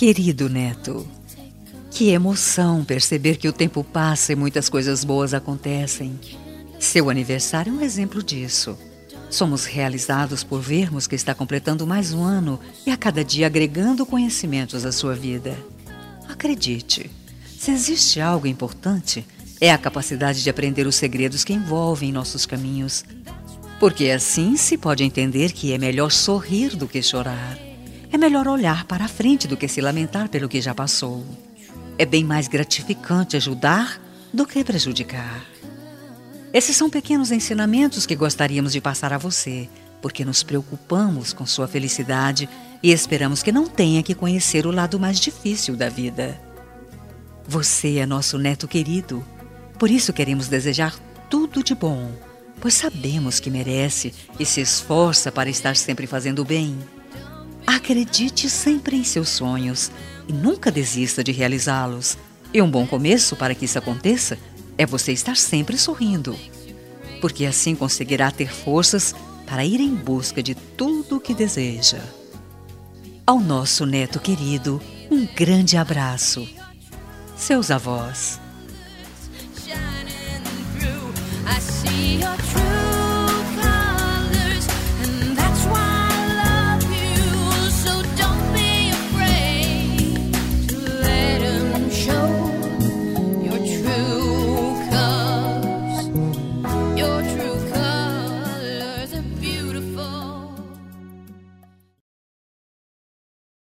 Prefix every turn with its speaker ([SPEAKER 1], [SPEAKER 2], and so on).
[SPEAKER 1] Querido neto, que emoção perceber que o tempo passa e muitas coisas boas acontecem. Seu aniversário é um exemplo disso. Somos realizados por vermos que está completando mais um ano e a cada dia agregando conhecimentos à sua vida. Acredite, se existe algo importante, é a capacidade de aprender os segredos que envolvem nossos caminhos. Porque assim se pode entender que é melhor sorrir do que chorar. É melhor olhar para a frente do que se lamentar pelo que já passou. É bem mais gratificante ajudar do que prejudicar. Esses são pequenos ensinamentos que gostaríamos de passar a você, porque nos preocupamos com sua felicidade e esperamos que não tenha que conhecer o lado mais difícil da vida. Você é nosso neto querido, por isso queremos desejar tudo de bom, pois sabemos que merece e se esforça para estar sempre fazendo o bem. Acredite sempre em seus sonhos e nunca desista de realizá-los. E um bom começo para que isso aconteça é você estar sempre sorrindo, porque assim conseguirá ter forças para ir em busca de tudo o que deseja. Ao nosso neto querido, um grande abraço. Seus avós.
[SPEAKER 2] I see your truth.